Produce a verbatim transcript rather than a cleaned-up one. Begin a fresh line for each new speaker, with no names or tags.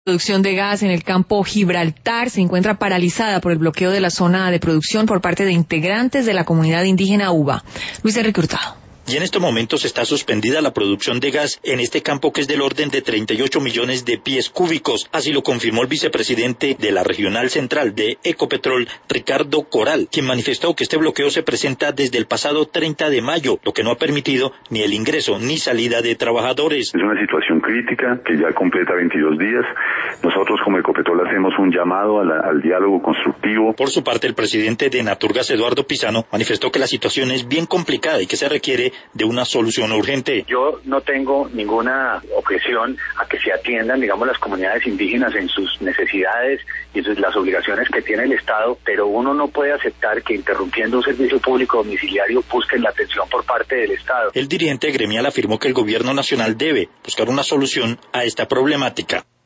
producción de gas en el campo Gibraltar se encuentra paralizada por el bloqueo de la zona de producción por parte de integrantes de la comunidad indígena Uba. Luis Enrique Hurtado.
Y en estos momentos está suspendida la producción de gas en este campo, que es del orden de treinta y ocho millones de pies cúbicos. Así lo confirmó el vicepresidente de la Regional Central de Ecopetrol, Ricardo Coral, quien manifestó que este bloqueo se presenta desde el pasado treinta de mayo, lo que no ha permitido ni el ingreso ni salida de trabajadores.
Es una situación crítica que ya completa veintidós días. Nosotros como Ecopetrol hacemos un llamado a la, al diálogo constructivo.
Por su parte, el presidente de Naturgas, Eduardo Pisano, manifestó que la situación es bien complicada y que se requiere de una solución urgente.
Yo no tengo ninguna objeción a que se atiendan, digamos, las comunidades indígenas en sus necesidades y en las obligaciones que tiene el Estado, pero uno no puede aceptar que interrumpiendo un servicio público domiciliario busquen la atención por parte del Estado.
El dirigente gremial afirmó que el gobierno nacional debe buscar una solución a esta problemática.